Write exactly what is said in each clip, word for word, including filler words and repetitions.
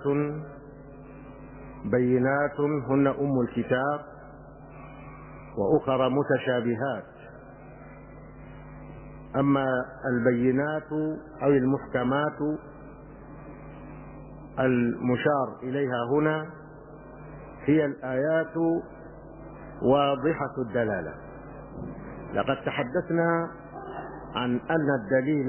بينات هن أم الكتاب وأخر متشابهات. أما البينات أو المحكمات المشار إليها هنا هي الآيات واضحة الدلالة. لقد تحدثنا عن أن الدليل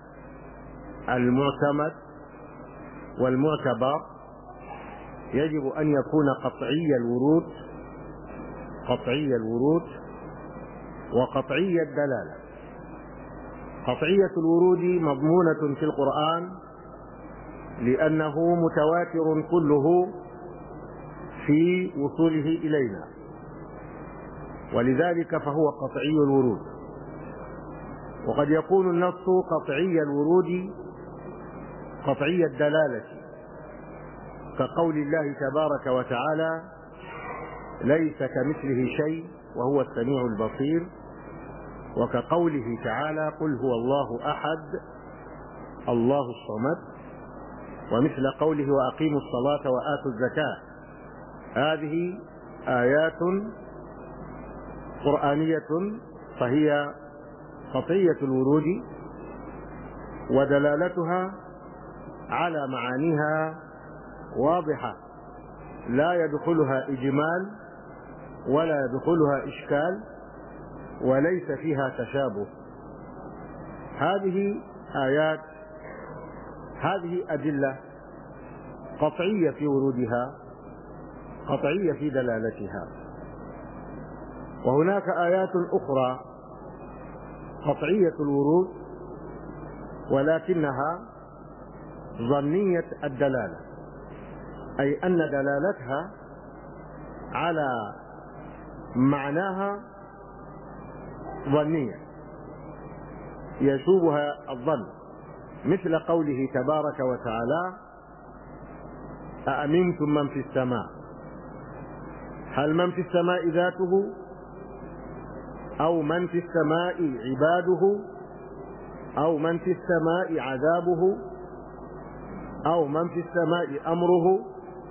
المعتمد والمعتبر يجب أن يكون قطعي الورود قطعي الورود وقطعي الدلالة. قطعية الورود مضمونة في القرآن لأنه متواتر كله في وصوله إلينا، ولذلك فهو قطعي الورود. وقد يكون النص قطعي الورود قطعي الدلالة، كقول الله تبارك وتعالى: ليس كمثله شيء وهو السميع البصير، وكقوله تعالى: قل هو الله أحد الله الصمد، ومثل قوله: وأقيموا الصلاة وآتوا الزكاة. هذه آيات قرآنية فهي قطعية الورود، ودلالتها على معانيها واضحة، لا يدخلها إجمال ولا يدخلها إشكال، وليس فيها تشابه. هذه آيات هذه أدلة قطعية في ورودها، قطعية في دلالتها. وهناك آيات أخرى قطعية الورود ولكنها ظنية الدلالة، أي أن دلالتها على معناها ظنية يشوبها الظن، مثل قوله تبارك وتعالى: أأمنتم من في السماء. هل من في السماء ذاته، أو من في السماء عباده، أو من في السماء عذابه، أو من في السماء أمره؟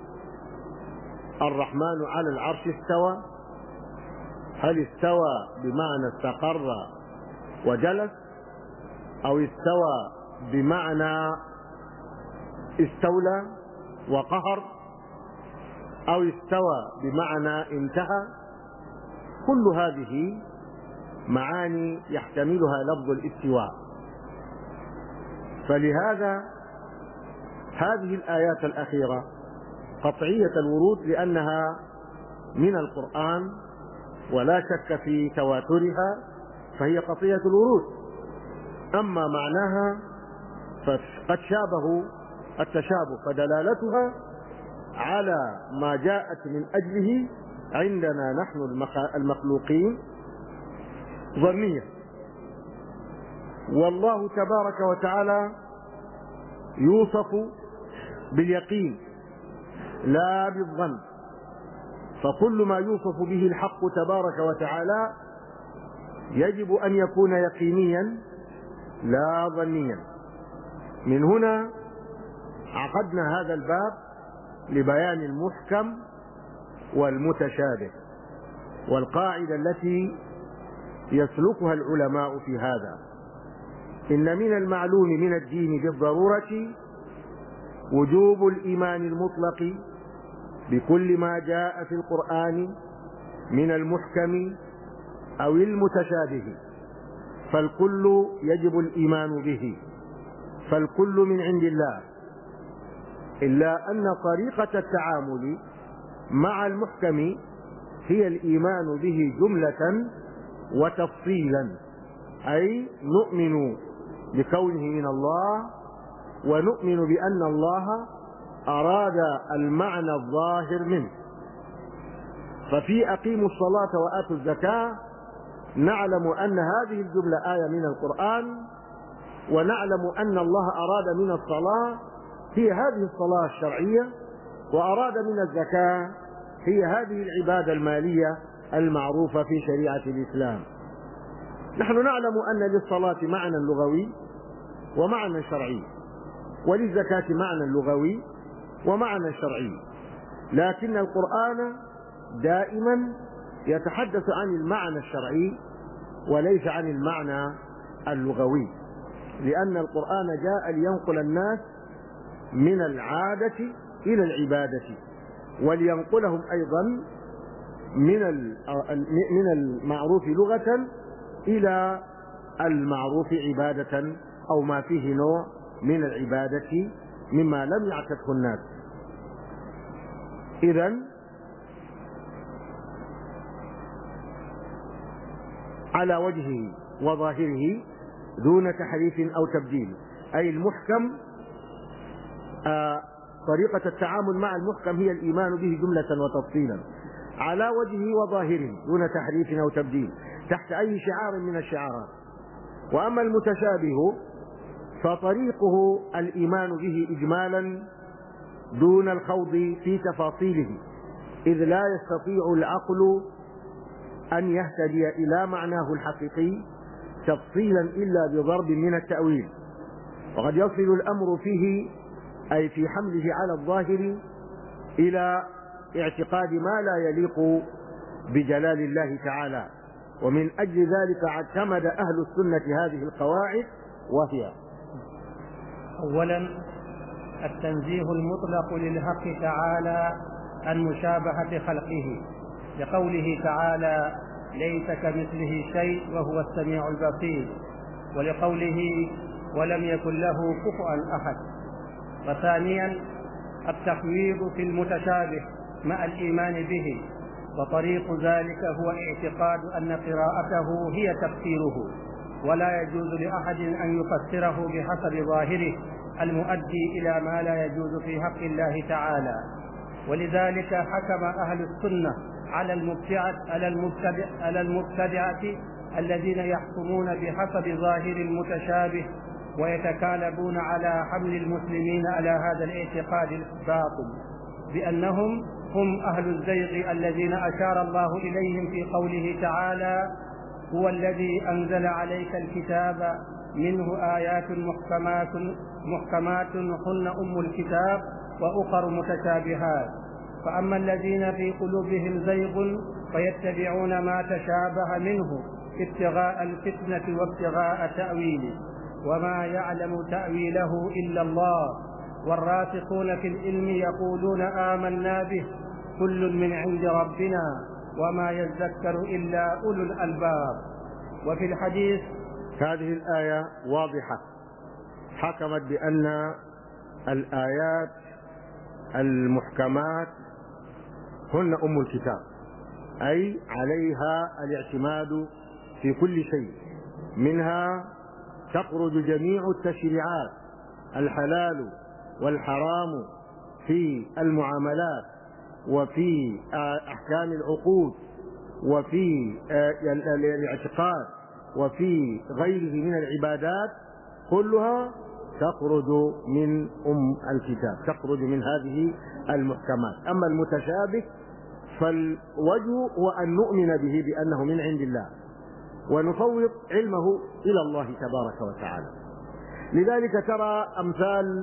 الرحمن على العرش استوى. هل استوى بمعنى استقر وجلس، أو استوى بمعنى استولى وقهر، أو استوى بمعنى انتهى؟ كل هذه معاني يحتملها لفظ الاستواء. فلهذا هذه الآيات الأخيرة قطعية الورود لأنها من القرآن ولا شك في تواترها، فهي قطعية الورود. أما معناها فقد شابه التشابه، فدلالتها على ما جاءت من أجله عندنا نحن المخلوقين ظنية. والله تبارك وتعالى يوصف باليقين لا بالظن، فكل ما يوصف به الحق تبارك وتعالى يجب أن يكون يقينيا لا ظنيا. من هنا عقدنا هذا الباب لبيان المحكم والمتشابه، والقاعدة التي يسلكها العلماء في هذا: إن من المعلوم من الدين بالضرورة وجوب الإيمان المطلق بكل ما جاء في القرآن من المحكم أو المتشابه، فالكل يجب الإيمان به، فالكل من عند الله، إلا أن طريقة التعامل مع المحكم هي الإيمان به جملة وتفصيلا، أي نؤمن بكونه من الله، ونؤمن بأن الله أراد المعنى الظاهر منه. ففي أقيموا الصلاة وآتوا الزكاة نعلم أن هذه الجملة آية من القرآن، ونعلم أن الله أراد من الصلاة هي هذه الصلاة الشرعية، وأراد من الزكاة هي هذه العبادة المالية المعروفة في شريعة الإسلام. نحن نعلم أن للصلاة معنى لغوي ومعنى شرعي، وللزكاة معنى لغوي ومعنى شرعي، لكن القرآن دائما يتحدث عن المعنى الشرعي وليس عن المعنى اللغوي، لأن القرآن جاء لينقل الناس من العادة إلى العبادة، ولينقلهم أيضا من من المعروف لغة إلى المعروف عبادة، أو ما فيه نوع من العبادة مما لم يعتقه الناس. إذن على وجهه وظاهره دون تحريف أو تبديل، أي المحكم آه طريقة التعامل مع المحكم هي الإيمان به جملة وتفصيلا على وجهه وظاهره دون تحريف أو تبديل تحت أي شعار من الشعارات. وأما المتشابه فطريقه الإيمان به إجمالا دون الخوض في تفاصيله، إذ لا يستطيع العقل أن يهتدي إلى معناه الحقيقي تفصيلا إلا بضرب من التأويل، وقد يصل الأمر فيه أي في حمله على الظاهر إلى اعتقاد ما لا يليق بجلال الله تعالى. ومن أجل ذلك اعتمد أهل السنة هذه القواعد، وهي: أولا التنزيه المطلق للحق تعالى عن مشابهة خلقه، لقوله تعالى: ليس كمثله شيء وهو السميع البصير، ولقوله: ولم يكن له كفوا أحد. وثانيا التفويض في المتشابه مع الإيمان به، وطريق ذلك هو اعتقاد أن قراءته هي تفسيره، ولا يجوز لأحد أن يفسره بحسب ظاهره المؤدي إلى ما لا يجوز في حق الله تعالى. ولذلك حكم أهل السنة على المبتدعة على المبتدع على المبتدعة الذين يحكمون بحسب ظاهر المتشابه ويتكالبون على حمل المسلمين على هذا الاعتقاد الباطل، بأنهم هم أهل الزيغ الذين أشار الله إليهم في قوله تعالى: هو الذي أنزل عليك الكتاب منه آيات محكمات محكمات هن أم الكتاب وأخر متشابهات. فأما الذين في قلوبهم زيغ فيتبعون ما تشابه منه ابتغاء الفتنة وابتغاء تأويله، وما يعلم تأويله إلا الله، والراسخون في العلم يقولون آمنا به كل من عند ربنا وما يذكر إلا أولو الألباب. وفي الحديث هذه الآية واضحة، حكمت بأن الآيات المحكمات هن أم الكتاب، أي عليها الاعتماد في كل شيء، منها تخرج جميع التشريعات الحلال والحرام في المعاملات وفي أحكام العقود وفي الاعتقاد وفي غيره من العبادات، كلها تخرج من أم الكتاب، تخرج من هذه المحكمات. أما المتشابه فالوجه هو أن نؤمن به بأنه من عند الله ونفوض علمه إلى الله تبارك وتعالى. لذلك ترى أمثال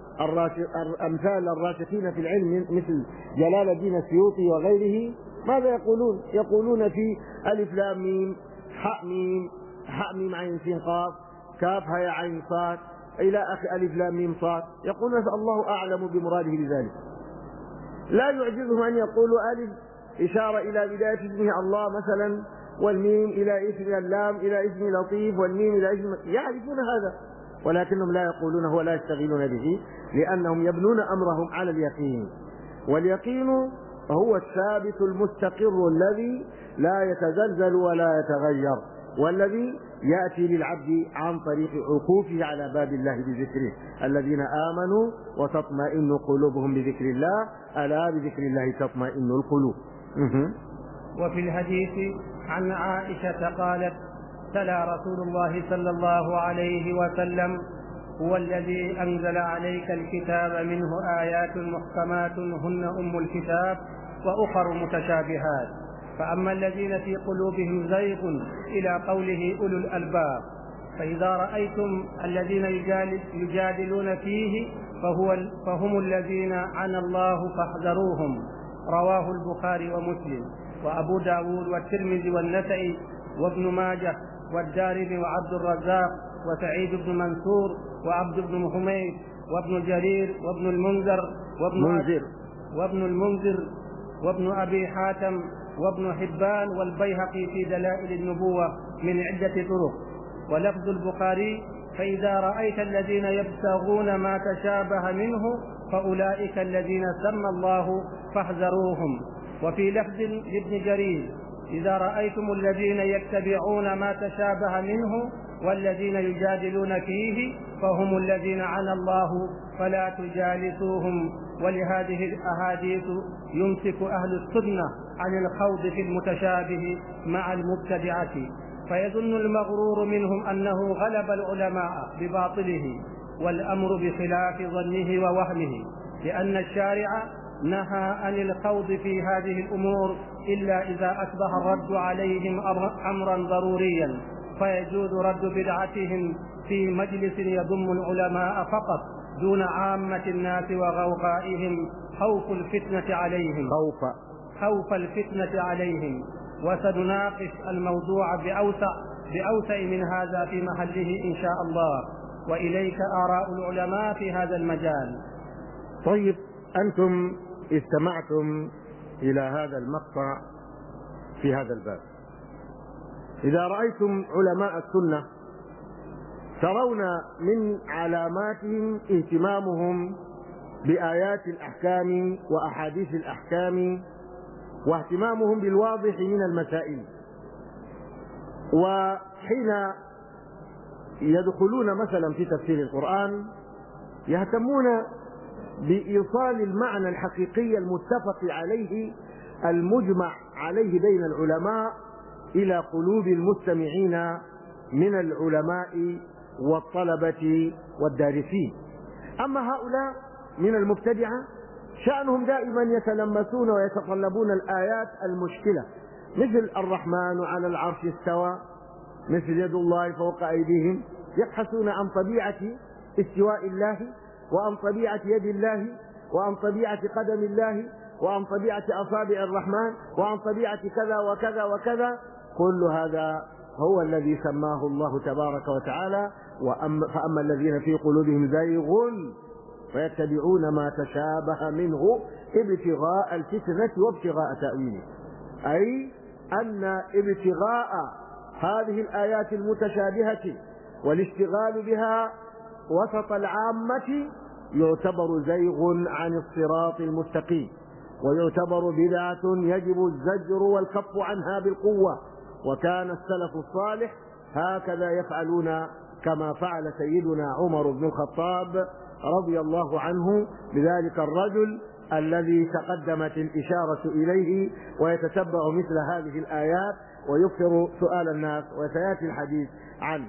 أمثال الراسخين في العلم مثل جلال الدين السيوطي وغيره، ماذا يقولون؟ يقولون في ألف لام ميم حاء ميم حاء ميم عين سين قاف كاف هاء عين صاد إلى آخر ألف لام ميم صاد، يقولون الله أعلم بمراده بذلك. لا يعجزهم أن يقولوا ألف إشارة إلى بداية اسمه الله مثلا، والميم إلى اسم اللام إلى اسم لطيف، والميم إلى اسم، يعرفون هذا، ولكنهم لا يقولونه ولا يشتغلون به، لأنهم يبنون أمرهم على اليقين، واليقين هو الثابت المستقر الذي لا يتزلزل ولا يتغير، والذي يأتي للعبد عن طريق عكوفه على باب الله بذكره. الذين آمنوا وتطمئن قلوبهم بذكر الله، ألا بذكر الله تطمئن القلوب. وفي الحديث عن عائشة قالت: تلا رسول الله صلى الله عليه وسلم: هو الذي أنزل عليك الكتاب منه آيات محكمات هن أم الكتاب وأخر متشابهات، فأما الذين في قلوبهم زيغ إلى قوله أولو الألباب، فإذا رأيتم الذين يجادلون فيه فهو فهم الذين عنى الله فاحذروهم. رواه البخاري ومسلم وأبو داود والترمذي والنسائي وابن ماجه والدارمي وعبد الرزاق وسعيد بن منصور وعبد بن حميد وابن جرير وابن المنذر وابن منذر وابن المنذر وابن أبي حاتم وابن حبان والبيهقي في دلائل النبوة من عدة طرق. ولفظ البخاري: فإذا رأيت الذين يبتغون ما تشابه منه فأولئك الذين سمى الله فاحذروهم. وفي لفظ لابن جرير: إذا رأيتم الذين يتبعون ما تشابه منه والذين يجادلون فيه فهم الذين عنى الله فلا تجالسوهم. ولهذه الأحاديث يمسك أهل السنة عن الخوض في المتشابه مع المبتدعة، فيظن المغرور منهم أنه غلب العلماء بباطله، والأمر بخلاف ظنه ووهمه، لأن الشارع نهى عن الخوض في هذه الأمور إلا إذا أصبح الرد عليهم أمرا ضروريا، فيجوز رد بدعتهم في مجلس يضم العلماء فقط دون عامة الناس وغوغائهم خوف الفتنة عليهم خوف خوف الفتنة عليهم. وسنناقش الموضوع بأوسع بأوسع من هذا في محله إن شاء الله، وإليك آراء العلماء في هذا المجال. طيب، أنتم استمعتم إلى هذا المقطع في هذا الباب. إذا رأيتم علماء السنة ترون من علاماتهم اهتمامهم بآيات الأحكام وأحاديث الأحكام، واهتمامهم بالواضح من المسائل. وحين يدخلون مثلا في تفسير القرآن يهتمون بإيصال المعنى الحقيقي المتفق عليه المجمع عليه بين العلماء إلى قلوب المستمعين من العلماء والطلبة والدارسين. أما هؤلاء من المبتدعة شأنهم دائما يتلمسون ويتطلبون الآيات المشكلة، مثل الرحمن على العرش استوى، مثل يد الله فوق أيديهم. يبحثون عن طبيعة استواء الله، وعن طبيعة يد الله، وعن طبيعة قدم الله، وعن طبيعة أصابع الرحمن، وعن طبيعة كذا وكذا وكذا. كل هذا هو الذي سماه الله تبارك وتعالى: وأما فأما الذين في قلوبهم زيغ فيتبعون ما تشابه منه ابتغاء الفتنة وابتغاء تأويله. أي أن ابتغاء هذه الآيات المتشابهة والاشتغال بها وسط العامة يعتبر زيغ عن الصراط المستقيم، ويعتبر بدعة يجب الزجر والكف عنها بالقوة. وكان السلف الصالح هكذا يفعلون، كما فعل سيدنا عمر بن الخطاب رضي الله عنه بذلك الرجل الذي تقدمت الإشارة إليه ويتتبع مثل هذه الآيات ويكثر سؤال الناس، وسيأتي الحديث عنه.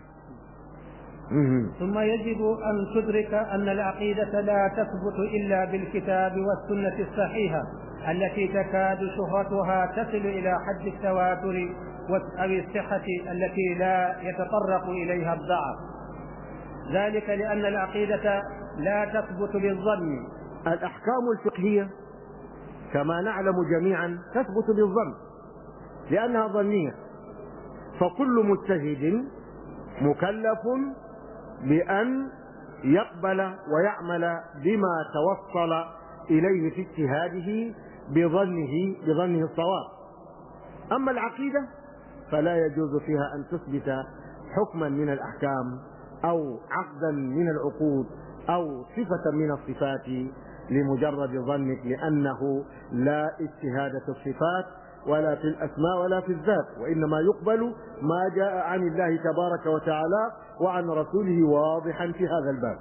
ثم يجب أن تدرك أن العقيدة لا تثبت إلا بالكتاب والسنة الصحيحة التي تكاد شهرتها تصل إلى حد التواتر أو الصحة التي لا يتطرق إليها الضعف. ذلك لأن العقيدة لا تثبت بالظن. الأحكام الفقهية كما نعلم جميعا تثبت بالظن لأنها ظنية، فكل مجتهد مكلف بأن يقبل ويعمل بما توصل إليه في اجتهاده بظنه بظنه الصواب. أما العقيدة فلا يجوز فيها أن تثبت حكما من الأحكام أو عقدا من العقود أو صفة من الصفات لمجرد ظنك، لأنه لا اجتهاد في الصفات ولا في الأسماء ولا في الذات، وإنما يقبل ما جاء عن الله تبارك وتعالى وعن رسوله واضحا في هذا الباب.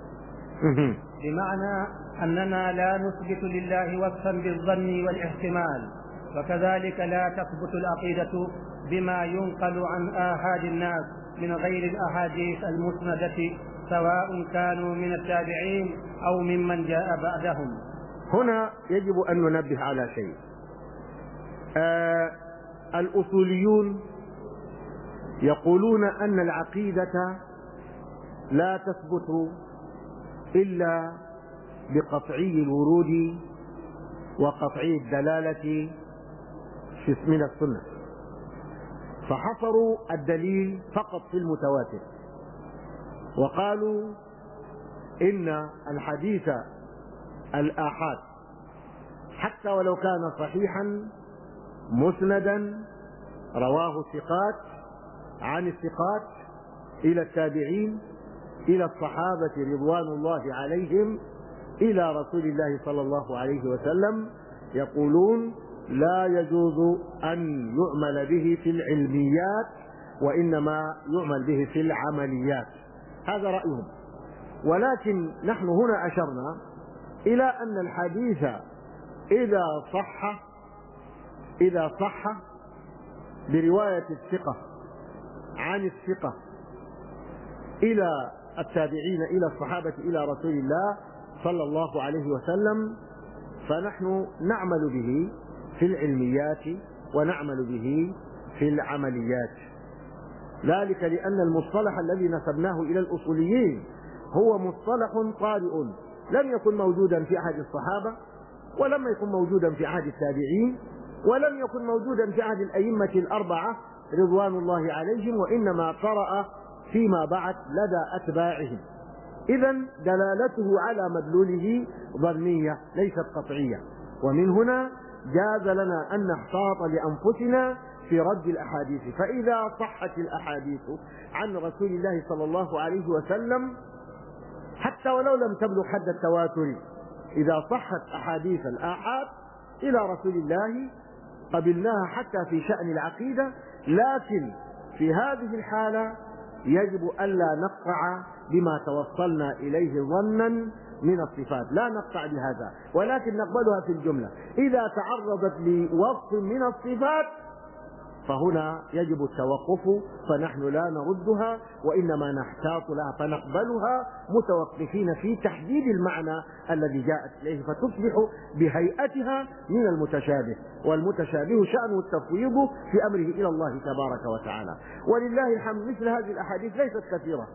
بمعنى أننا لا نثبت لله وصفا بالظن والاحتمال، وكذلك لا تثبت العقيدة بما ينقل عن آحاد الناس من غير الأحاديث المسندة، سواء كانوا من التابعين أو ممن جاء بعدهم. هنا يجب أن ننبه على شيء. آه الأصوليون يقولون أن العقيدة لا تثبت إلا بقطعي الورود وقطعي الدلالة من السنة، فحصروا الدليل فقط في المتواتر، وقالوا إن الحديث الآحاد حتى ولو كان صحيحا مسندا رواه الثقات عن الثقات إلى التابعين إلى الصحابة رضوان الله عليهم إلى رسول الله صلى الله عليه وسلم، يقولون لا يجوز أن يعمل به في العلميات وإنما يعمل به في العمليات. هذا رأيهم. ولكن نحن هنا أشرنا إلى أن الحديث إذا صح إذا صح برواية الثقة عن الثقة إلى التابعين إلى الصحابة إلى رسول الله صلى الله عليه وسلم، فنحن نعمل به في العلميات ونعمل به في العمليات. ذلك لأن المصطلح الذي نسبناه إلى الأصوليين هو مصطلح طارئ لم يكن موجودا في عهد الصحابة، ولم يكن موجودا في عهد التابعين، ولم يكن موجودا في عهد الأئمة الأربعة رضوان الله عليهم، وإنما طرأ فيما بعد لدى أتباعهم. إذن دلالته على مدلوله ظنية ليست قطعية، ومن هنا جاز لنا أن نحتاط لأنفسنا في رد الأحاديث. فإذا صحت الأحاديث عن رسول الله صلى الله عليه وسلم حتى ولو لم تبلغ حد التواتر، إذا صحت أحاديث الآحاد إلى رسول الله قبلناها حتى في شأن العقيدة، لكن في هذه الحالة يجب ألا نقطع بما توصلنا إليه ظنا من الصفات، لا نقطع بهذا، ولكن نقبلها في الجملة. إذا تعرضت لوصف من الصفات فهنا يجب التوقف، فنحن لا نردها وإنما نحتاط لها فنقبلها متوقفين في تحديد المعنى الذي جاءت إليه، فتصبح بهيئتها من المتشابه، والمتشابه شأنه التفويض في أمره إلى الله تبارك وتعالى. ولله الحمد مثل هذه الأحاديث ليست كثيرة.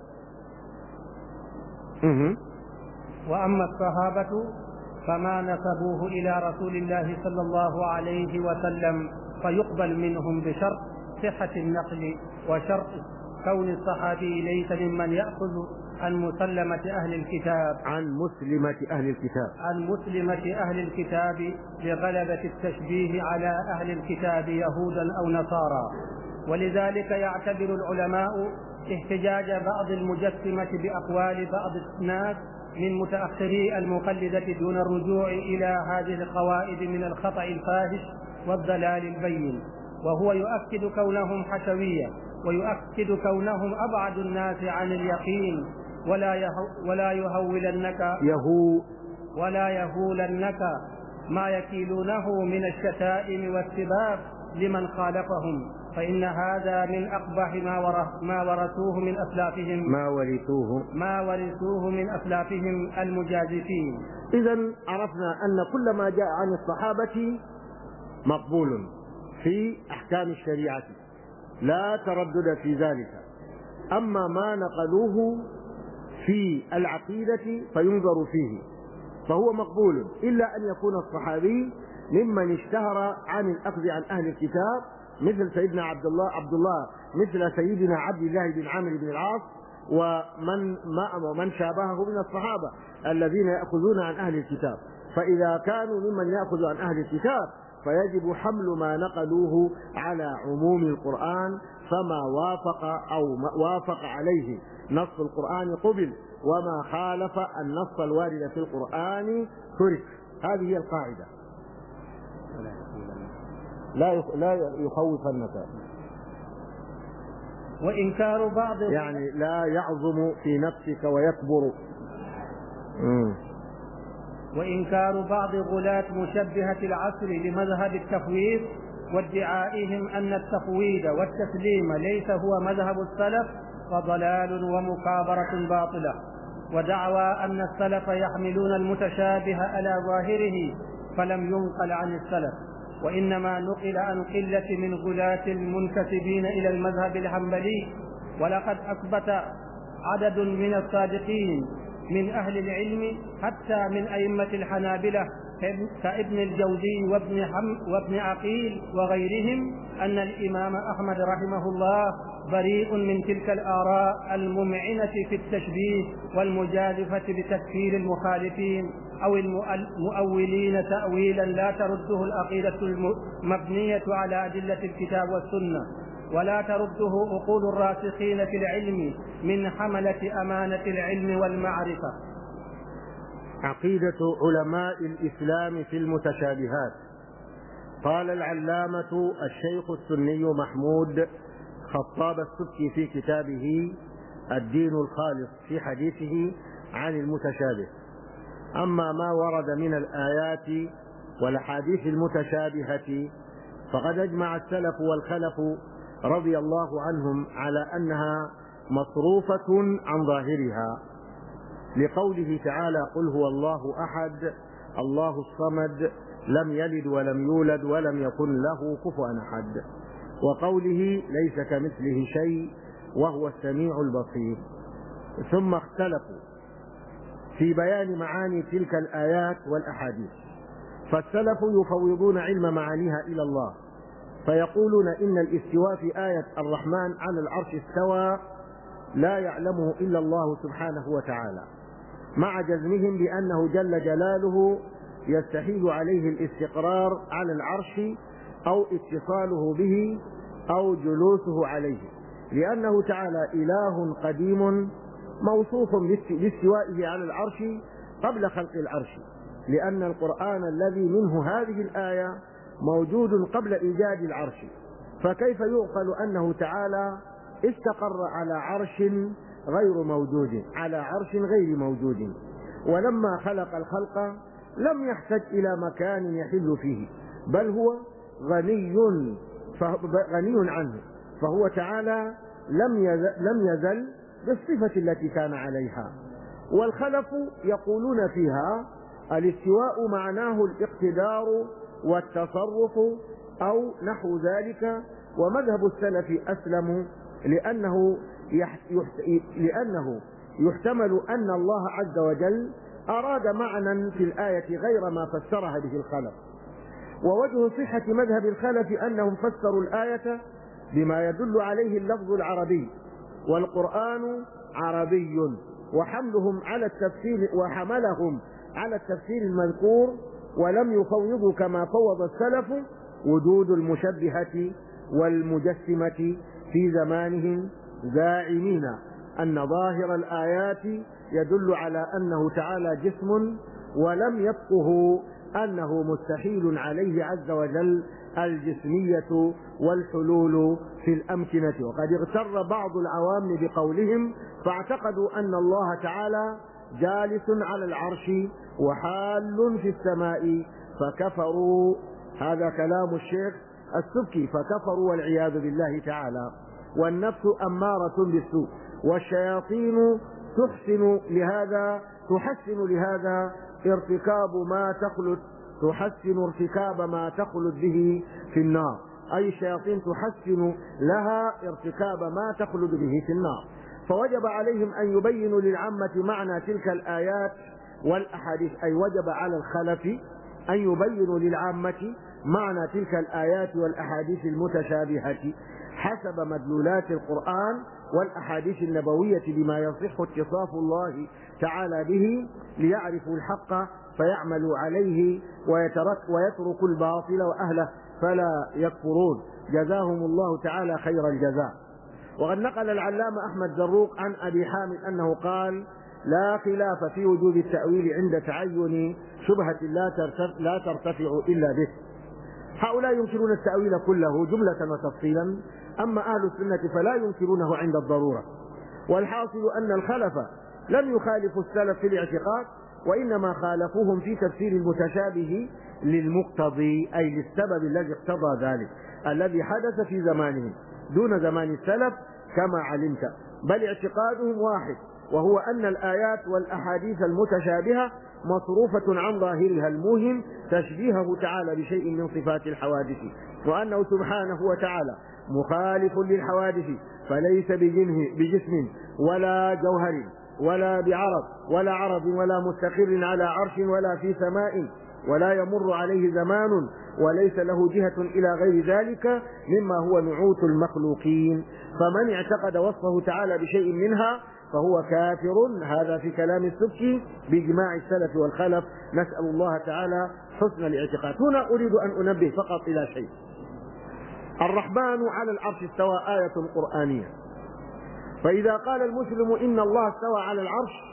وأما الصحابة فما نسبوه إلى رسول الله صلى الله عليه وسلم فيقبل منهم بشرط صحة النقل وشرط كون الصحابي ليس ممن يأخذ عن مسلمة أهل الكتاب عن مسلمة أهل الكتاب عن مسلمة أهل الكتاب لغلبة التشبيه على أهل الكتاب يهودا أو نصارى. ولذلك يعتبر العلماء احتجاج بعض المجسمة بأقوال بعض الناس من متأخري المقلدة دون الرجوع إلى هذه القواعد من الخطأ الفاحش والضلال البين، وهو يؤكد كونهم حشوية، ويؤكد كونهم أبعد الناس عن اليقين، ولا يهو ولا يهولنك يهو ولا يهولنك ما يكيلونه من الشتائم والسباب لمن خالفهم، فإن هذا من أقبح ما ورثوه من أسلافهم ما ورثوه ما ورثوه من أسلافهم المجازفين. إذن عرفنا أن كل ما جاء عن الصحابة مقبول في أحكام الشريعة لا تردد في ذلك. أما ما نقلوه في العقيدة فينظر فيه فهو مقبول، إلا أن يكون الصحابي ممن اشتهر عن الأخذ عن أهل الكتاب مثل سيدنا عبد الله عبد الله مثل سيدنا عبد الله بن عمرو بن العاص ومن ومن شابهه من الصحابة الذين يأخذون عن أهل الكتاب. فإذا كانوا ممن يأخذ عن أهل الكتاب فيجب حمل ما نقلوه على عموم القرآن، فما وافق أو وافق عليه نص القرآن قبل، وما خالف النص الوارد في القرآن ترك. هذه هي القاعدة. لا لا يخوفنك، وإنكار بعض يعني لا يعظم في نفسك ويكبر. مم. وإنكار بعض غلاة مشبهة العصر لمذهب التفويض وادعائهم أن التفويض والتسليم ليس هو مذهب السلف فضلال ومكابرة باطلة، ودعوى أن السلف يحملون المتشابه على ظاهره فلم ينقل عن السلف، وإنما نقل عن قلة من غلاة المنتسبين إلى المذهب الحنبلي. ولقد أثبت عدد من الصادقين من أهل العلم حتى من أئمة الحنابلة كابن الجوزي وابن, وابن عقيل وغيرهم أن الإمام أحمد رحمه الله بريء من تلك الآراء الممعنة في التشبيه والمجازفة بتكفير المخالفين أو المؤولين تأويلا لا ترده العقيدة المبنية على أدلة الكتاب والسنة، ولا ترده عقول الراسخين في العلم من حملة أمانة العلم والمعرفة. عقيدة علماء الإسلام في المتشابهات. قال العلامة الشيخ السني محمود خطاب السبكي في كتابه الدين الخالص في حديثه عن المتشابه: أما ما ورد من الآيات والأحاديث المتشابهة فقد أجمع السلف والخلف رضي الله عنهم على أنها مصروفة عن ظاهرها، لقوله تعالى: قل هو الله أحد الله الصمد لم يلد ولم يولد ولم يكن له كفوا أحد، وقوله ليس كمثله شيء وهو السميع البصير. ثم اختلفوا في بيان معاني تلك الآيات والأحاديث، فالسلف يفوضون علم معانيها إلى الله، فيقولون إن الاستواء في آية الرحمن على العرش استوى لا يعلمه إلا الله سبحانه وتعالى، مع جزمهم بأنه جل جلاله يستحيل عليه الاستقرار على العرش أو اتصاله به أو جلوسه عليه، لأنه تعالى إله قديم موصوف باستوائه على العرش قبل خلق العرش، لأن القرآن الذي منه هذه الآية موجود قبل إيجاد العرش، فكيف يعقل أنه تعالى استقر على عرش غير موجود على عرش غير موجود، ولما خلق الخلق لم يحتج إلى مكان يحل فيه، بل هو غني غني عنه، فهو تعالى لم يزل, لم يزل بالصفة التي كان عليها. والخلف يقولون فيها الاستواء معناه الاقتدار والتصرف أو نحو ذلك، ومذهب السلف أسلم لأنه لأنه يحتمل أن الله عز وجل أراد معنى في الآية غير ما فسرها به الخلف. ووجه صحة مذهب الخلف أنهم فسروا الآية بما يدل عليه اللفظ العربي، والقرآن عربي، وحملهم على التفسير وحملهم على التفسير المذكور، ولم يفوضوا كما فوض السلف وجود المشبهة والمجسمة في زمانهم، زاعمين أن ظاهر الآيات يدل على أنه تعالى جسم، ولم يفقه أنه مستحيل عليه عز وجل الجسمية والحلول في الأمكنة. وقد اغتر بعض العوام بقولهم فاعتقدوا أن الله تعالى جالس على العرش وحال في السماء فكفروا. هذا كلام الشيخ السبكي، فكفروا والعياذ بالله تعالى. والنفس أمارة بالسوء، والشياطين تحسن لهذا تحسن لهذا ارتكاب ما تخلد تحسن ارتكاب ما تخلد به في النار، أي الشياطين تحسن لها ارتكاب ما تخلد به في النار. فوجب عليهم أن يبينوا للعامة معنى تلك الآيات والأحاديث، أي وجب على الخلف أن يبينوا للعامة معنى تلك الآيات والأحاديث المتشابهة حسب مدلولات القرآن والأحاديث النبوية بما يصح اتصاف الله تعالى به، ليعرفوا الحق فيعملوا عليه ويترك ويتركوا الباطل وأهله فلا يكفرون، جزاهم الله تعالى خير الجزاء. وقد نقل العلامة أحمد زروق عن أبي حامد أنه قال: لا خلاف في وجوب التأويل عند تعين شبهة لا ترتفع إلا به. هؤلاء ينكرون التأويل كله جملة وتفصيلا، أما أهل السنة فلا ينكرونه عند الضرورة. والحاصل أن الخلف لم يخالفوا السلف في الاعتقاد، وإنما خالفوهم في تفسير المتشابه للمقتضي، أي للسبب الذي اقتضى ذلك الذي حدث في زمانهم دون زمان السلف كما علمت، بل اعتقادهم واحد، وهو أن الآيات والأحاديث المتشابهة مصروفة عن ظاهرها الموهم تشبيهه تعالى بشيء من صفات الحوادث، وأنه سبحانه وتعالى مخالف للحوادث فليس بجسم ولا جوهر ولا بعرض ولا عرض ولا مستقر على عرش ولا في سماء ولا يمر عليه زمان وليس له جهة إلى غير ذلك مما هو نعوت المخلوقين. فمن اعتقد وصفه تعالى بشيء منها فهو كافر. هذا في كلام السبكي بإجماع السلف والخلف. نسأل الله تعالى حسن الاعتقاد. هنا أريد أن أنبه فقط إلى شيء. الرحمن على العرش استوى آية قرآنية، فإذا قال المسلم إن الله استوى على العرش،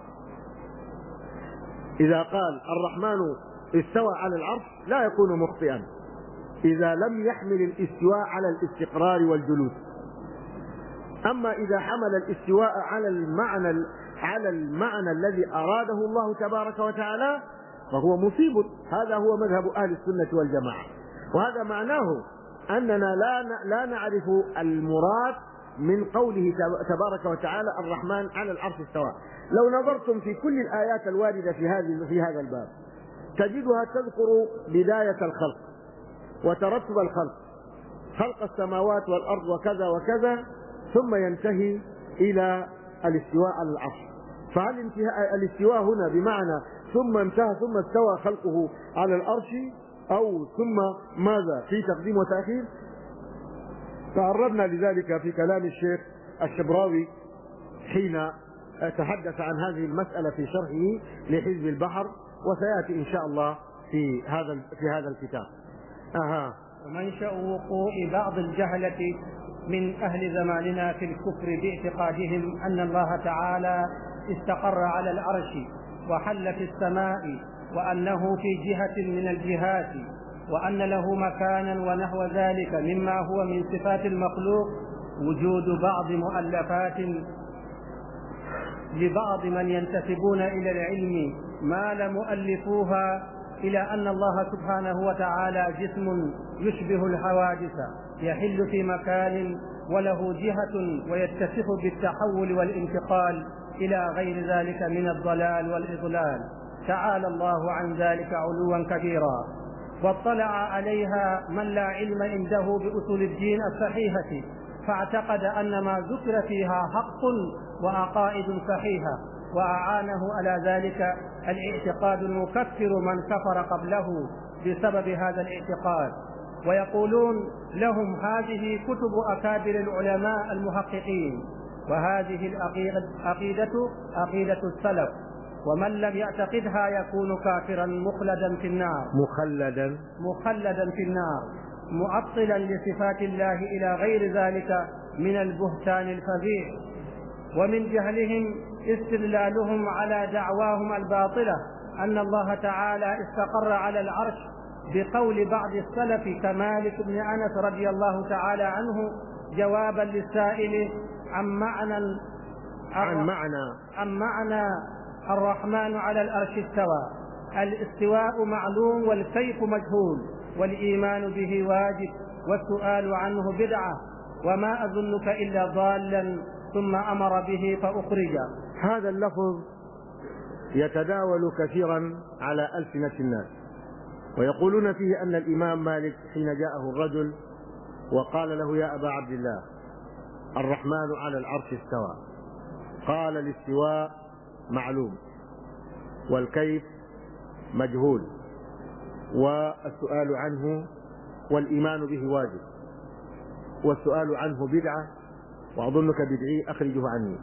إذا قال الرحمن استوى على العرش لا يكون مخطئا إذا لم يحمل الاستواء على الاستقرار والجلوس. أما إذا حمل الاستواء على المعنى على المعنى الذي أراده الله تبارك وتعالى فهو مصيب. هذا هو مذهب أهل السنة والجماعة، وهذا معناه أننا لا لا نعرف المراد من قوله تبارك وتعالى الرحمن على العرش استوى. لو نظرتم في كل الآيات الواردة في هذه في هذا الباب تجدها تذكر بداية الخلق وترتب الخلق، خلق السماوات والأرض وكذا وكذا، ثم ينتهي إلى الاستواء على العرش. فهل انتهاء الاستواء هنا بمعنى ثم انتهى ثم استوى خلقه على العرش، أو ثم ماذا في تقديم وتأخير؟ تعرضنا لذلك في كلام الشيخ الشبراوي حين تحدث عن هذه المسألة في شرحه لحزب البحر، وسيأتي إن شاء الله في هذا في هذا الكتاب. أها. ومنشأ وقوع بعض الجهلة من أهل زماننا في الكفر باعتقادهم أن الله تعالى استقر على العرش وحل في السماء، وأنه في جهة من الجهات، وأن له مكانا ونحو ذلك مما هو من صفات المخلوق، وجود بعض مؤلفات لبعض من ينتسبون إلى العلم ما لم يؤلفوها، إلى أن الله سبحانه وتعالى جسم يشبه الحوادث يحل في مكان وله جهة ويتصف بالتحول والانتقال إلى غير ذلك من الضلال والإضلال. تعالى الله عن ذلك علوا كبيرا. واطلع عليها من لا علم عنده بأصول الدين الصحيحة، فاعتقد أن ما ذكر فيها حق وعقائد صحيحة، وأعانه على ذلك الاعتقاد المكفر من كفر قبله بسبب هذا الاعتقاد. ويقولون لهم هذه كتب أكابر العلماء المحققين، وهذه العقيدة عقيدة السلف، ومن لم يعتقدها يكون كافرا مخلدا في النار مخلدا مخلدا في النار معطلا لصفات الله إلى غير ذلك من البهتان الفظيع. ومن جهلهم استدلالهم على دعواهم الباطلة أن الله تعالى استقر على العرش بقول بعض السلف كمالك بن أنس رضي الله تعالى عنه جوابا للسائل عن معنى عن معنى عن معنى الرحمن على العرش استوى. الاستواء معلوم والكيف مجهول، والإيمان به واجب، والسؤال عنه بدعة، وما أظنك إلا ضالا ثم أمر به فأخرج. هذا اللفظ يتداول كثيرا على ألسنة الناس، ويقولون فيه أن الإمام مالك حين جاءه الرجل وقال له يا أبا عبد الله الرحمن على العرش استوى، قال الاستواء معلوم والكيف مجهول والسؤال عنه والإيمان به واجب والسؤال عنه بدعة وأظنك بدعي أخرجه عني.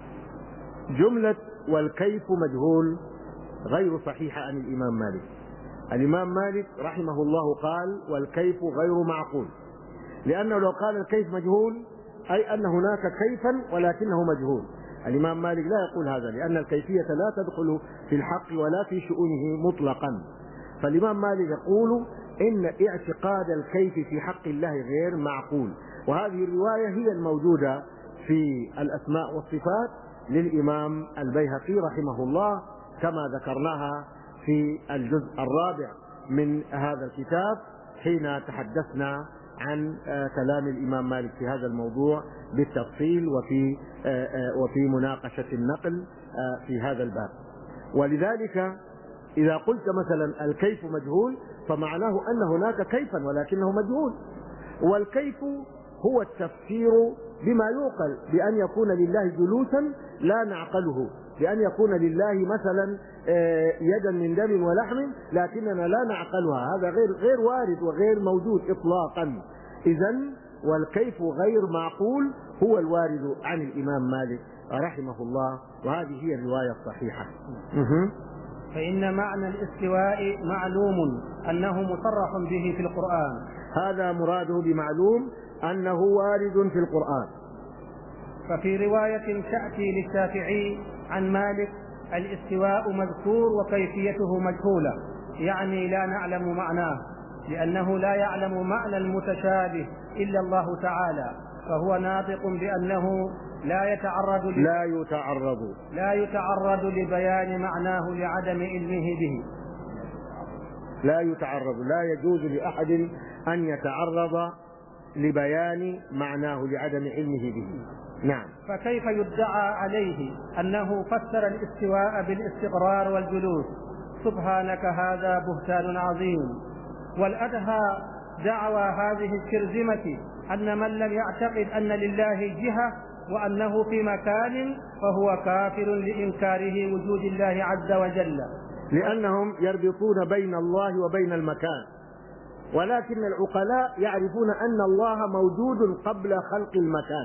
جملة والكيف مجهول غير صحيحة عن الإمام مالك. الإمام مالك رحمه الله قال والكيف غير معقول، لأنه لو قال الكيف مجهول أي أن هناك كيفا ولكنه مجهول. الإمام مالك لا يقول هذا، لأن الكيفية لا تدخل في الحق ولا في شؤونه مطلقا. فالإمام مالك يقول إن اعتقاد الكيف في حق الله غير معقول. وهذه الرواية هي الموجودة في الأسماء والصفات للإمام البيهقي رحمه الله كما ذكرناها في الجزء الرابع من هذا الكتاب حين تحدثنا عن كلام الإمام مالك في هذا الموضوع بالتفصيل وفي وفي مناقشة النقل في هذا الباب. ولذلك إذا قلت مثلا الكيف مجهول فمعناه أن هناك كيفا ولكنه مجهول، والكيف هو التفسير بما يوقل، بأن يكون لله جلوسا لا نعقله، بأن يكون لله مثلا يدا من دم ولحم لكننا لا نعقلها، هذا غير غير وارد وغير موجود إطلاقا. إذن والكيف غير معقول هو الوارد عن الإمام مالك رحمه الله، وهذه هي الرواية الصحيحة. فإن معنى الاستواء معلوم أنه مصرح به في القرآن، هذا مراده بمعلوم أنه وارد في القرآن. ففي رواية تأتي للشافعي عن مالك الاستواء مذكور وكيفيته مجهولة، يعني لا نعلم معناه، لأنه لا يعلم معنى المتشابه إلا الله تعالى، فهو ناطق بأنه لا يتعرض لا يتعرض لا يتعرض لبيان معناه لعدم علمه به. لا يتعرض لا يجوز لأحد أن يتعرض لبيان معناه لعدم علمه به. نعم. فكيف يدعى عليه أنه فسر الاستواء بالاستقرار والجلوس؟ سبحانك، هذا بهتان عظيم. والأدهى دعوى هذه الشرذمة أن من لم يعتقد أن لله جهة وأنه في مكان فهو كافر لإنكاره وجود الله عز وجل، لأنهم يربطون بين الله وبين المكان، ولكن العقلاء يعرفون أن الله موجود قبل خلق المكان،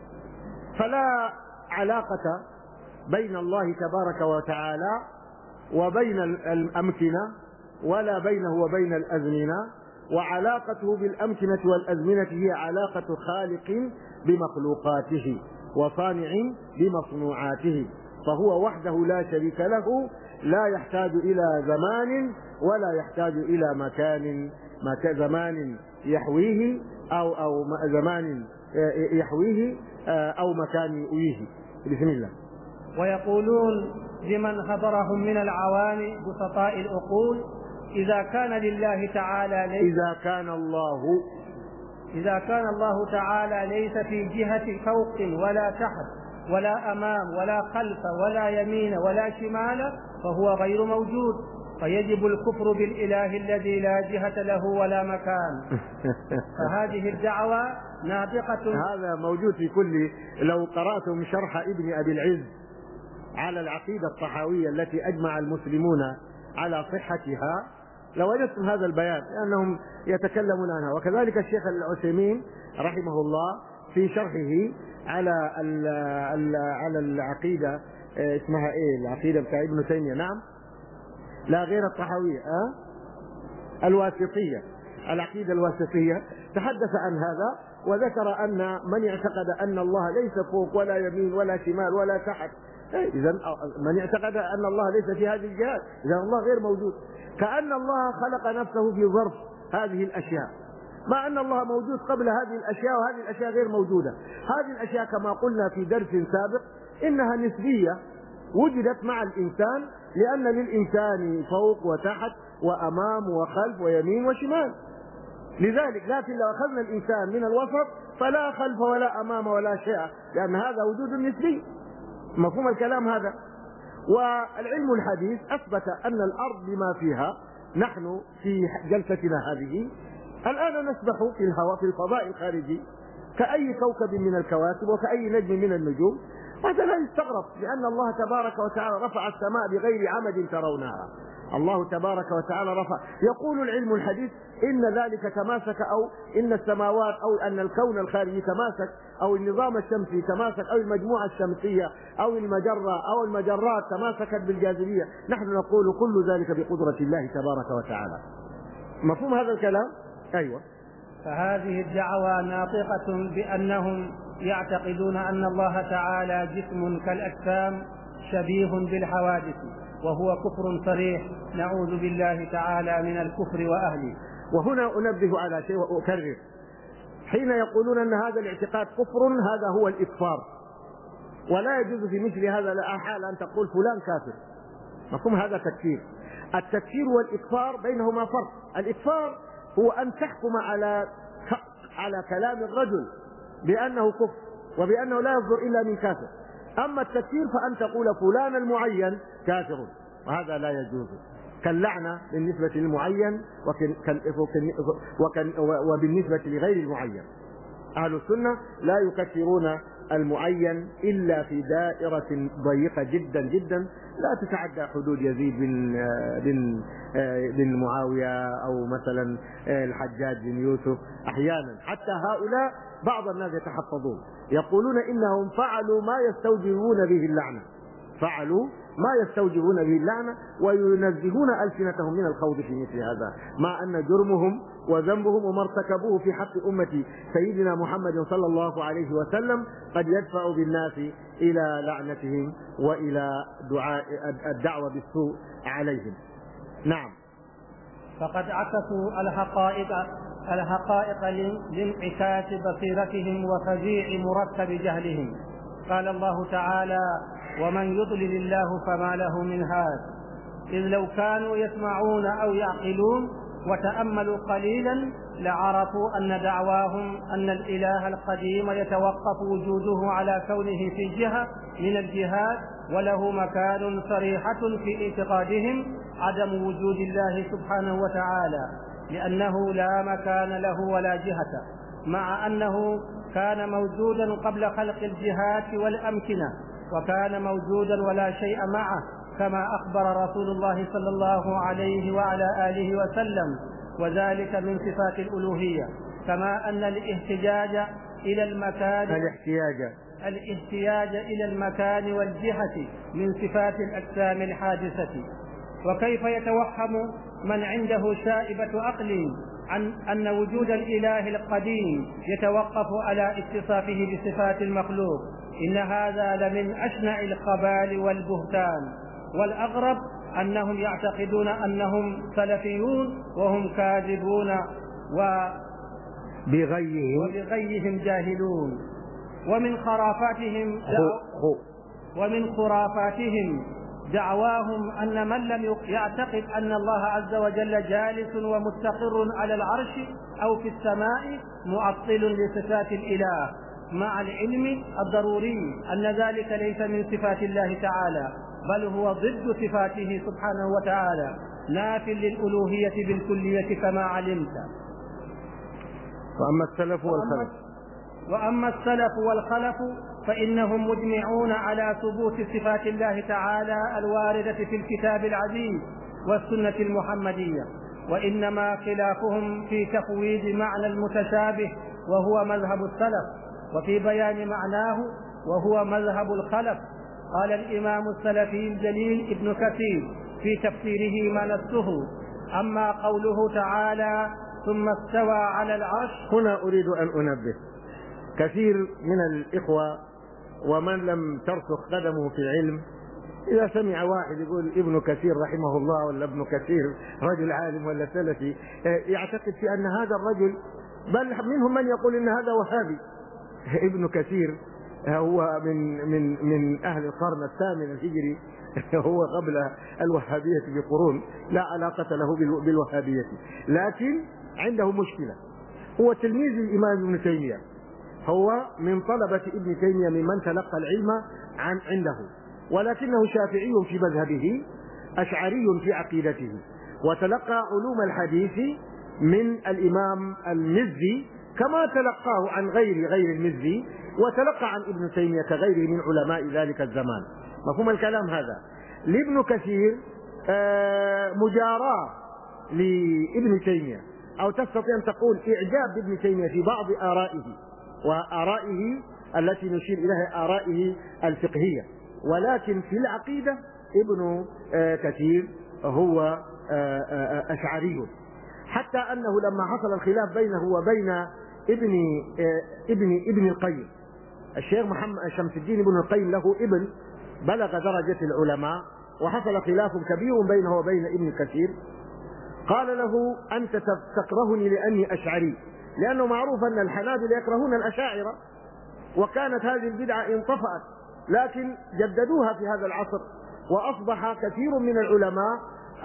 فلا علاقة بين الله تبارك وتعالى وبين الأمكنة ولا بينه وبين الأزمنة، وعلاقته بالأمكنة والأزمنة هي علاقة خالق بمخلوقاته وصانع بمصنوعاته، فهو وحده لا شريك له، لا يحتاج إلى زمان ولا يحتاج إلى مكان زمان يحويه أو أو زمان يحويه أو مكان يؤويه. بسم الله. ويقولون لمن حضرهم من العوام بسطاء العقول: إذا كان لله تعالى ليس إذا كان الله إذا كان الله تعالى ليس في جهة فوق ولا تحت ولا أمام ولا خلف ولا يمين ولا شمال فهو غير موجود، فيجب الكفر بالإله الذي لا جهة له ولا مكان. فهذه الدعوة ناطقة. هذا موجود في كل، لو قرأتم شرح ابن أبي العز على العقيدة الطحاوية التي أجمع المسلمون على صحتها لوجدتم هذا البيان، لأنهم يتكلمون عنها. وكذلك الشيخ العثيمين رحمه الله في شرحه على ال ال على العقيدة، اسمها ايه العقيدة بتاع ابن تيمية، نعم لا غير الطحاوية، أه؟ الواسطية، العقيدة الواسطية، تحدث عن هذا وذكر أن من اعتقد أن الله ليس فوق ولا يمين ولا شمال ولا تحت، إذا من اعتقد أن الله ليس في هذه الجهات إذا الله غير موجود، كأن الله خلق نفسه في ظرف هذه الأشياء، مع أن الله موجود قبل هذه الأشياء وهذه الأشياء غير موجودة. هذه الأشياء كما قلنا في درس سابق إنها نسبية وجدت مع الإنسان، لأن للإنسان فوق وتحت وأمام وخلف ويمين وشمال، لذلك لكن لو أخذنا الإنسان من الوسط فلا خلف ولا أمام ولا شيء، لأن هذا وجود نسبي. مفهوم الكلام هذا؟ والعلم الحديث أثبت أن الأرض بما فيها، نحن في جلستنا هذه الآن نسبح في الهواء في الفضاء الخارجي كأي كوكب من الكواكب وكأي نجم من النجوم، هذا لا يستغرب، لأن الله تبارك وتعالى رفع السماء بغير عمد ترونها. الله تبارك وتعالى رفع. يقول العلم الحديث إن ذلك تماسك، أو إن السماوات أو أن الكون الخارجي تماسك، أو النظام الشمسي تماسك، أو المجموعة الشمسية أو المجرة أو المجرات تماسكت بالجاذبية. نحن نقول كل ذلك بقدرة الله تبارك وتعالى. مفهوم هذا الكلام؟ أيوة. فهذه الدعوة ناطقة بأنهم يعتقدون أن الله تعالى جسم كالأجسام شبيه بالحوادث، وهو كفر صريح، نعوذ بالله تعالى من الكفر وأهله. وهنا أنبه على شيء وأكرر، حين يقولون أن هذا الاعتقاد كفر هذا هو الإكفار، ولا يجوز في مثل هذا الحال أن تقول فلان كافر. مفهوم هذا تكفير. التكفير والإكفار بينهما فرق. الإكفار هو أن تحكم على على كلام الرجل بأنه كفر وبأنه لا يصدر إلا من كافر. أما التكفير فأن تقول فلان المعين كافر، وهذا لا يجوز، كاللعنة بالنسبة للمعين وبالنسبة لغير المعين. أهل السنة لا يكفرون المعين إلا في دائرة ضيقة جدا جدا لا تتعدى حدود يزيد بن بن بن معاوية أو مثلا الحجاج بن يوسف. أحيانا حتى هؤلاء بعض الناس يتحفظون يقولون إنهم فعلوا ما يستوجبون به اللعنة، فعلوا ما يستوجبون به اللعنة وينزهون ألسنتهم من الخوض في مثل هذا، مع أن جرمهم وذنبهم وما ارتكبوه في حق أمة سيدنا محمد صلى الله عليه وسلم قد يدفع بالناس إلى لعنتهم وإلى دعاء الدعوة بالسوء عليهم. نعم. فقد عكسوا الحقائق الحقائق لانعكاس بصيرتهم وفزيع مركب جهلهم. قال الله تعالى: ومن يضلل الله فما له من هاد، إذ لو كانوا يسمعون أو يعقلون وتأملوا قليلا لعرفوا أن دعواهم أن الإله القديم يتوقف وجوده على كونه في جهة من الجهات وله مكان صريحة في اعتقادهم عدم وجود الله سبحانه وتعالى، لأنه لا مكان له ولا جهة، مع أنه كان موجودا قبل خلق الجهات والأمكنة، وكان موجودا ولا شيء معه، كما أخبر رسول الله صلى الله عليه وعلى آله وسلم، وذلك من صفات الألوهية. كما أن الاحتجاج إلى المكان الاحتياج الاحتياج إلى المكان والجهة من صفات الأجسام الحادثة. وكيف يتوهم من عنده شائبة عقل عن أن وجود الإله القديم يتوقف على اتصافه بصفات المخلوق؟ إن هذا لمن أشنع الخبال والبهتان. والأغرب أنهم يعتقدون أنهم سلفيون وهم كاذبون وبغيهم وبغيهم جاهلون. ومن خرافاتهم ومن خرافاتهم دعواهم أن من لم يعتقد أن الله عز وجل جالس ومستقر على العرش أو في السماء معطل لصفات الإله، مع العلم الضروري أن ذلك ليس من صفات الله تعالى، بل هو ضد صفاته سبحانه وتعالى، ناف للألوهية بالكلية كما علمت. وأما السلف والخلف وأما السلف والخلف فإنهم مجمعون على ثبوت صفات الله تعالى الواردة في الكتاب العزيز والسنة المحمدية، وإنما خلافهم في تفويض معنى المتشابه وهو مذهب السلف، وفي بيان معناه وهو مذهب الخلف. قال الإمام السلفي الجليل ابن كثير في تفسيره ما نفسه: أما قوله تعالى ثم استوى على العرش. هنا أريد أن أنبه كثير من الإخوة ومن لم ترسخ قدمه في العلم، إذا سمع واحد يقول ابن كثير رحمه الله ولا ابن كثير رجل عالم ولا سلفي، يعتقد في أن هذا الرجل، بل منهم من يقول إن هذا وهابي. ابن كثير هو من من من أهل القرن الثامن الهجري، هو قبل الوهابية بقرون، لا علاقة له بالوهابية، لكن عنده مشكلة. هو تلميذ الإمام ابن تيمية، هو من طلبة ابن تيمية ممن تلقى العلم عن عنده، ولكنه شافعي في مذهبه، أشعري في عقيدته، وتلقى علوم الحديث من الإمام المزي كما تلقاه عن غير غير المزي، وتلقى عن ابن تيمية كغيره من علماء ذلك الزمان. مفهوم الكلام هذا؟ لابن كثير مجاراة لابن تيمية، أو تستطيع أن تقول إعجاب بابن تيمية في بعض آرائه، وآرائه التي نشير إليها آرائه الفقهية، ولكن في العقيدة ابن كثير هو أشعري، حتى أنه لما حصل الخلاف بينه وبين ابن ابن ابن القيم، الشيخ محمد شمس الدين ابن القيم له ابن بلغ درجة العلماء، وحصل خلاف كبير بينه وبين ابن كثير، قال له أنت تكرهني لأني أشعري، لأنه معروف أن الحنابلة يكرهون الأشاعرة، وكانت هذه البدعة انطفأت، لكن جددوها في هذا العصر، وأصبح كثير من العلماء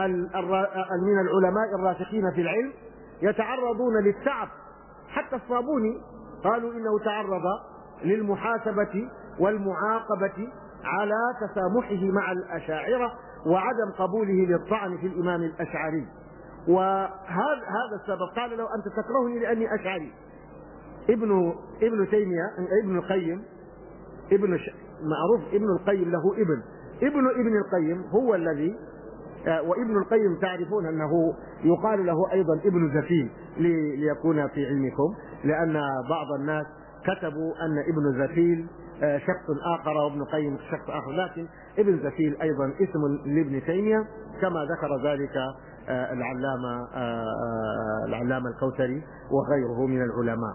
من العلماء الراسخين في العلم يتعرضون للتعب. حتى الصابوني قالوا إنه تعرض للمحاسبة والمعاقبة على تسامحه مع الأشاعرة وعدم قبوله للطعن في الإمام الأشعري، وهذا هذا السبب قال له أنت تكرهني لأني أشعري. ابن ابن تيمية ابن القيم ابن ش... معروف ابن القيم له ابن ابن ابن القيم هو الذي آه وابن القيم تعرفون أنه يقال له أيضا ابن زفيل لي... ليكون في علمكم، لأن بعض الناس كتبوا أن ابن زفيل آه شخص آخر وابن القيم شخص آخر، لكن ابن زفيل أيضا اسم لابن تيمية كما ذكر ذلك آه العلامة آه العلامة الكوثري وغيره من العلماء.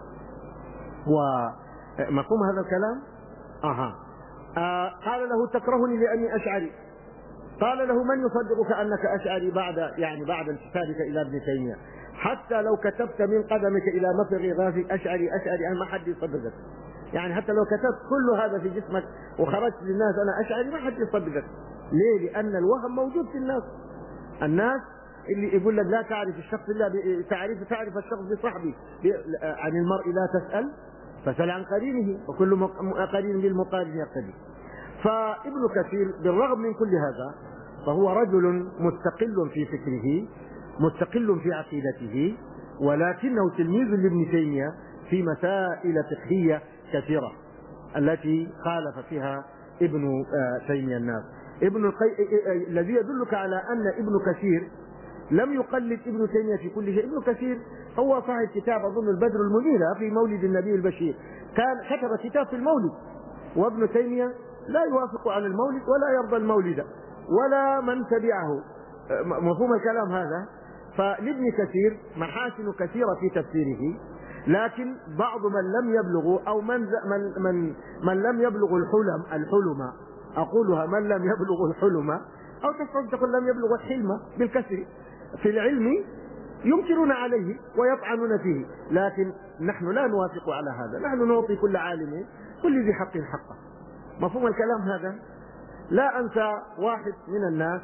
ومفهوم هذا الكلام؟ أها. آه قال له تكرهني لأني أشعري. قال له من يصدقك أنك أشعري بعد يعني بعد انتسابك إلى ابن تيمية؟ حتى لو كتبت من قدمك إلى مفرغ راسك أشعري أشعري أنا ما حد يصدقك. يعني حتى لو كتبت كل هذا في جسمك وخرجت للناس أنا أشعري ما حد يصدقك. ليه؟ لأن الوهم موجود في الناس. الناس اللي يقول لك لا تعرف الشخص إلا تعرف تعرف الشخص بصحبه، عن المرء لا تسأل فسأل عن قرينه وكل قرين بالمقارن يقتدي. فابن كثير بالرغم من كل هذا فهو رجل مستقل في فكره مستقل في عقيدته، ولكنه تلميذ لابن تيمية في مسائل فقهية كثيرة التي خالف فيها ابن تيمية الناس. ابن القي... الذي يدلك على أن ابن كثير لم يقلد ابن تيمية في كل شيء. ابن كثير هو صاحب كتاب أظن البدر المنير في مولد النبي البشير، كان كتب كتاب في المولد، وابن تيمية لا يوافق على المولد ولا يرضى المولد ولا من تبعه. مفهوم الكلام هذا؟ فلابن كثير محاسن كثيرة في تفسيره، لكن بعض من لم يبلغوا أو من من من, من لم يبلغوا الحلم الحلم أقولها من لم يبلغوا الحلم أو تقول لم يبلغوا الحلم بالكسر في العلم ينكرون عليه ويطعنون فيه، لكن نحن لا نوافق على هذا. نحن نعطي كل عالم كل ذي حق حقه. مفهوم الكلام هذا؟ لا أنسى واحد من الناس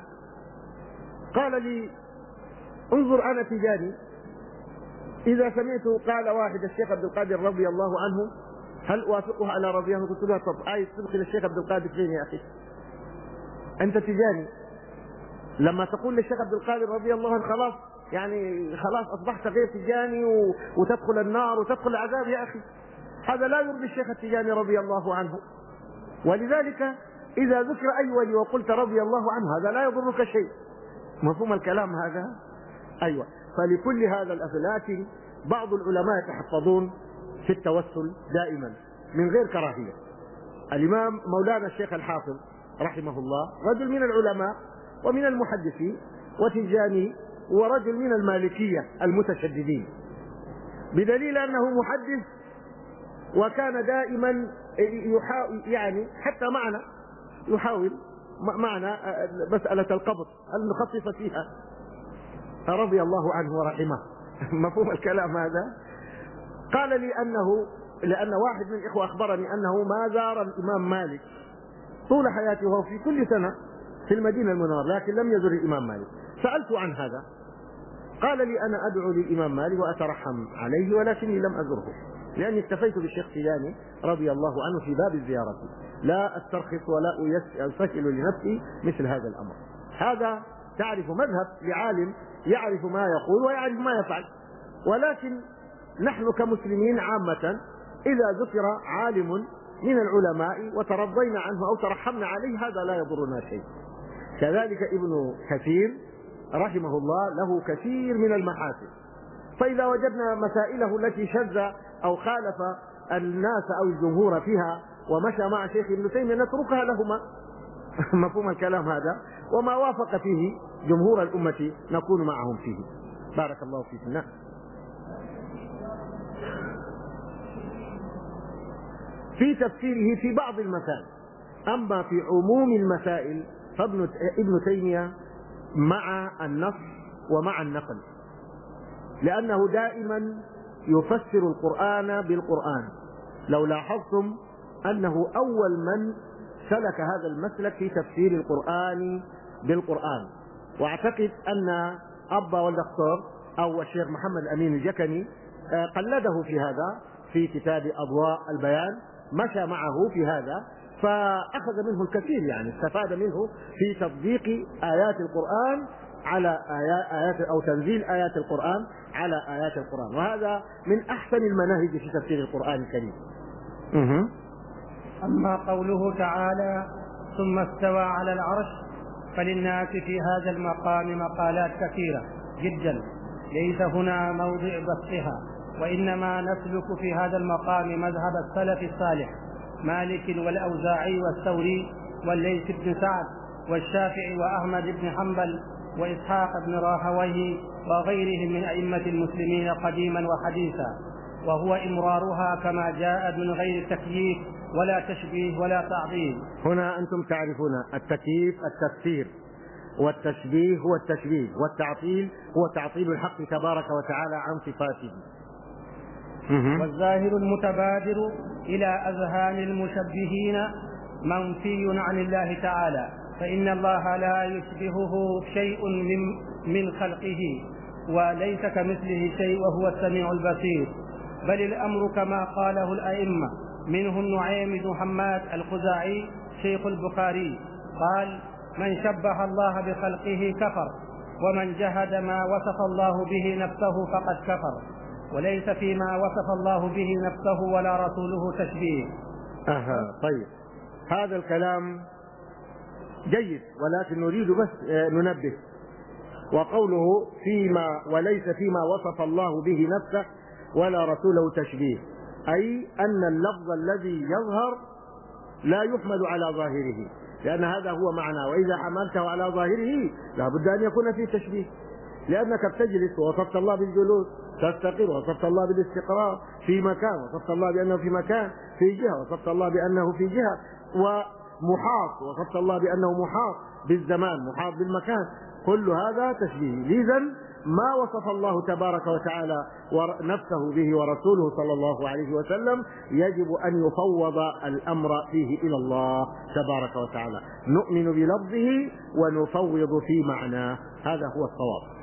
قال لي انظر أنا تجاني إذا سمعته قال واحد الشيخ عبد القادر رضي الله عنه هل أوافقه على رضي عنه؟ قلت له طب عايز تدخل الشيخ عبد القادر فين يا أخي؟ أنت تجاني لما تقول للشيخ عبد القادر رضي الله عنه خلاص يعني خلاص أصبحت غير تجاني و... وتدخل النار وتدخل العذاب يا أخي. هذا لا يرضي الشيخ التجاني رضي الله عنه. ولذلك إذا ذكر أي ولي وقلت رضي الله عنه هذا لا يضرك شيء. مفهوم الكلام هذا؟ أيوة. فلكل هذا الأفلات بعض العلماء يتحفظون في التوسل دائما من غير كراهية. الإمام مولانا الشيخ الحافظ رحمه الله رجل من العلماء ومن المحدثين وتجاني ورجل من المالكية المتشددين، بدليل أنه محدث وكان دائما يحاول يعني حتى معنا يحاول معنا مسألة القبض أن نخفف فيها رضي الله عنه ورحمه. مفهوم الكلام هذا؟ قال لي أنه لأن واحد من الإخوة أخبرني أنه ما زار الإمام مالك طول حياته وهو في كل سنة في المدينة المنورة لكن لم يزر الإمام مالك. سألت عن هذا قال لي أنا أدعو للإمام مالك وأترحم عليه ولكني لم أزره لأني اكتفيت بالشيخ تيجاني رضي الله عنه في باب الزيارة، لا أسترخص ولا أسهل لنفسي مثل هذا الأمر. هذا تعرف مذهب لعالم يعرف ما يقول ويعرف ما يفعل. ولكن نحن كمسلمين عامة إذا ذكر عالم من العلماء وترضينا عنه أو ترحمنا عليه هذا لا يضرنا شيء. كذلك ابن كثير رحمه الله له كثير من المحاسن، فإذا وجدنا مسائله التي شذ أو خالف الناس أو الجمهور فيها ومشى مع شيخ ابن تيمية نتركها لهما. مفهوم الكلام هذا؟ وما وافق فيه جمهور الأمة نكون معهم فيه. بارك الله فيكم. نعم. في تفسيره في بعض المسائل، أما في عموم المسائل فابن ابن تيمية مع النص ومع النقل، لأنه دائما يفسر القرآن بالقرآن. لو لاحظتم أنه أول من سلك هذا المسلك في تفسير القرآن بالقرآن، واعتقد أن أبا والدكتور أو الشيخ محمد أمين الجكني قلده في هذا في كتاب أضواء البيان، مشى معه في هذا فأخذ منه الكثير، يعني استفاد منه في تطبيق آيات القرآن على آيات أو تنزيل آيات القرآن على آيات القرآن، وهذا من أحسن المناهج في تفسير القرآن الكريم. أما قوله تعالى ثم استوى على العرش فللناس في هذا المقام مقالات كثيرة جدا ليس هنا موضع بسطها، وإنما نسلك في هذا المقام مذهب السلف الصالح مالك والأوزاعي والثوري والليث بن سعد والشافعي وأحمد بن حنبل وإسحاق بن راهويه وغيرهم من أئمة المسلمين قديما وحديثا، وهو إمرارها كما جاء من غير تكييف ولا تشبيه ولا تعظيم. هنا أنتم تعرفون التكييف التفسير، والتشبيه هو التشبيه، والتعطيل هو تعطيل الحق تبارك وتعالى عن صفاته. والظاهر المتبادر إلى أذهان المشبهين منفي عن الله تعالى، فإن الله لا يشبهه شيء من, من خلقه، وليس كمثله شيء وهو السميع البصير، بل الأمر كما قاله الأئمة، منه النعيم بن حماد الخزاعي شيخ البخاري قال: من شبه الله بخلقه كفر، ومن جهد ما وصف الله به نفسه فقد كفر، وليس فيما وصف الله به نفسه ولا رسوله تشبيه. أها طيب، هذا الكلام جيد، ولكن نريد بس ننبه. وقوله فيما وليس فيما وصف الله به نفسه ولا رسوله تشبيه، أي أن اللفظ الذي يظهر لا يحمل على ظاهره، لأن هذا هو معناه، وإذا حملته على ظاهره لا بد أن يكون فيه تشبيه، لأنك بتجلس ووصفت الله بالجلوس، تستقر وصفت الله بالاستقرار في مكان، وصفت الله بأنه في مكان في جهة، وصفت الله بأنه في جهة، ومحاط وصفت الله بأنه محاط بالزمان محاط بالمكان، كل هذا تشبيه. لذا ما وصف الله تبارك وتعالى نفسه به ورسوله صلى الله عليه وسلم يجب أن يفوض الأمر فيه إلى الله تبارك وتعالى، نؤمن بلفظه ونفوض في معناه، هذا هو الصواب.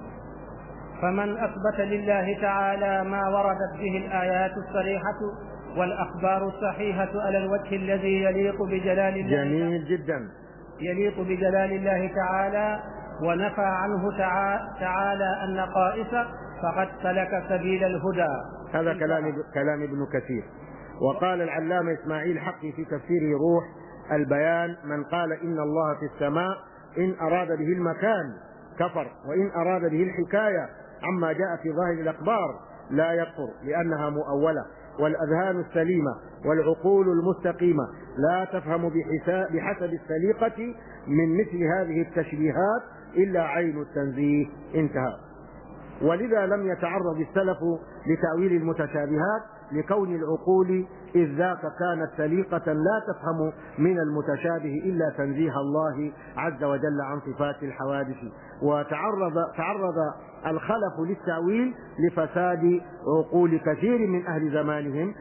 فمن أثبت لله تعالى ما وردت به الآيات الصريحة والأخبار الصحيحة على الوجه الذي يليق بجلال الله جميل جدا يليق بجلال الله تعالى، ونفى عنه تعالى النقائص فقد سلك سبيل الهدى. هذا كلام كلام ابن كثير. وقال العلامة إسماعيل حقي في تفسيره روح البيان: من قال إن الله في السماء إن أراد به المكان كفر، وإن أراد به الحكاية عما جاء في ظاهر الأخبار لا يكفر، لأنها مؤولة، والأذهان السليمة والعقول المستقيمة لا تفهم بحسب السليقة من مثل هذه التشبيهات إلا عين التنزيه. انتهى. ولذا لم يتعرض السلف لتأويل المتشابهات لكون العقول إذ ذاك كانت سليقة لا تفهم من المتشابه إلا تنزيه الله عز وجل عن صفات الحوادث. وتعرض تعرض الخلف للتأويل لفساد عقول كثير من أهل زمانهم،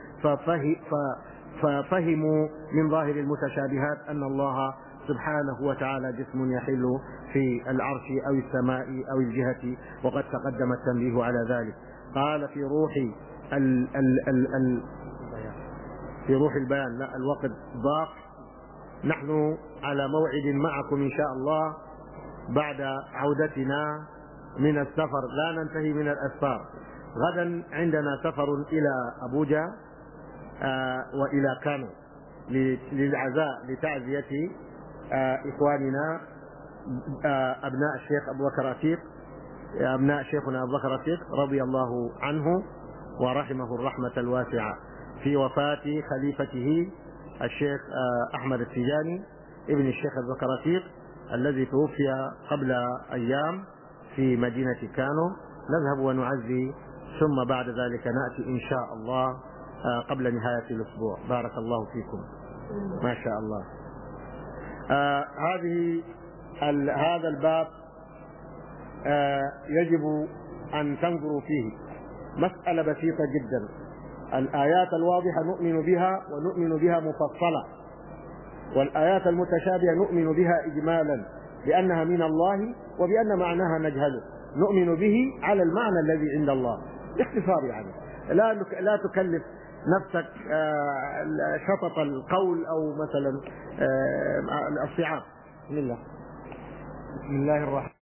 ففهموا من ظاهر المتشابهات أن الله سبحانه وتعالى جسم يحل في العرش أو السماء أو الجهة، وقد تقدم التنبيه على ذلك. قال في روح ال ال ال ال في روح البيان، لا الوقت ضاق، نحن على موعد معكم إن شاء الله بعد عودتنا من السفر، لا ننتهي من الأسفار. غدا عندنا سفر إلى أبوجا آه وإلى كانو للعزاء لتعزية آه إخواننا آه أبناء الشيخ أبو بكر عتيق، أبناء شيخنا أبو بكر عتيق رضي الله عنه ورحمه الرحمة الواسعة، في وفاة خليفته الشيخ آه أحمد التجاني ابن الشيخ أبو بكر عتيق الذي توفي قبل أيام في مدينة كانو. نذهب ونعزي، ثم بعد ذلك نأتي إن شاء الله قبل نهاية الأسبوع. بارك الله فيكم. ما شاء الله. آه هذه هذا الباب آه يجب أن تنظروا فيه، مسألة بسيطة جدا. الآيات الواضحة نؤمن بها ونؤمن بها مفصلة، والآيات المتشابهة نؤمن بها إجمالا لأنها من الله وبأن معناها نجهله، نؤمن به على المعنى الذي عند الله باختصار. يعني لا لا تكلف نفسك شطط القول أو مثلا الصعاب. بسم الله بسم الله الرحمن